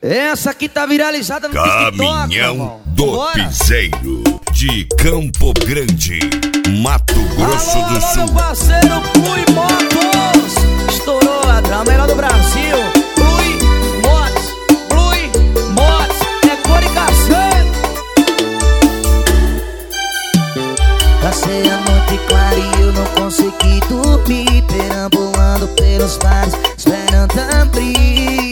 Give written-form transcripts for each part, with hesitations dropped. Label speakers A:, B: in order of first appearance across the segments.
A: Essa aqui tá viralizada no TikTok.
B: Caminhão do Piseiro, de Campo Grande, Mato Grosso do Sul.
A: Meu parceiro Plui Motos, estourou a melhor do Brasil. Plui Motos, é cor e cacete.
C: Passei a noite clara e eu não consegui dormir, perambulando pelos bares, esperando abrir.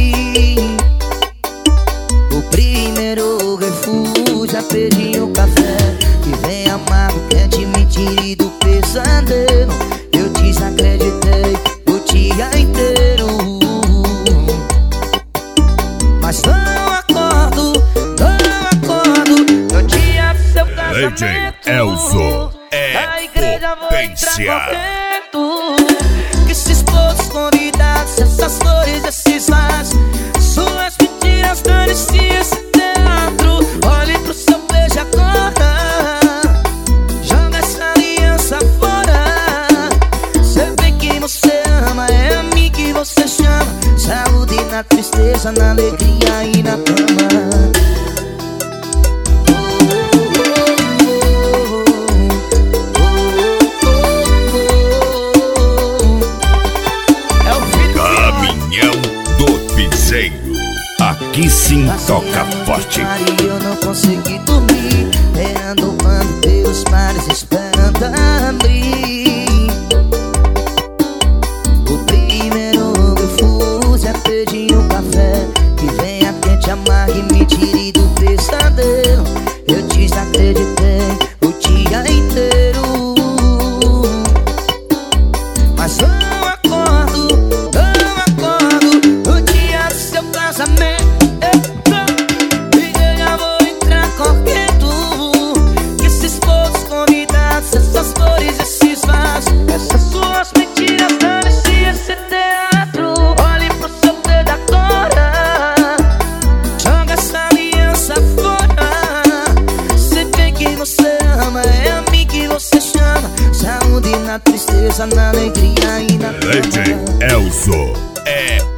C: O primeiro refúgio, pedi um café que vem amargo, quente, me tire do pesadelo. Eu desacreditei o dia inteiro, mas não acordo. No dia do seu casamento,
B: DJ Elzo
C: a igreja
B: potência.
C: Que esses todos convidados, essas flores, esses vasos, suas mentiras, dane-se esse teatro. Olhe pro seu beijo agora, joga essa aliança fora. Cê vê que você ama, é a mim que você chama. Saúde na tristeza, na alegria e na cama.
B: Aqui sim toca forte.
C: Eu não consegui dormir, andando pelos mares, esperando abrir. O primeiro refúgio é pedir um café que venha quente, amargue e me tire do pesadelo. Eu desacreditei o dia inteiro, mas não acordo. No dia do seu casamento, essas flores, esses vasos, essas suas mentiras, dane-se esse teatro. Olhe pro seu dedo agora, joga essa aliança fora. Cê vê que você ama, é a mim que você chama. Saúde na tristeza, na alegria e na cama.
B: DJ Elzo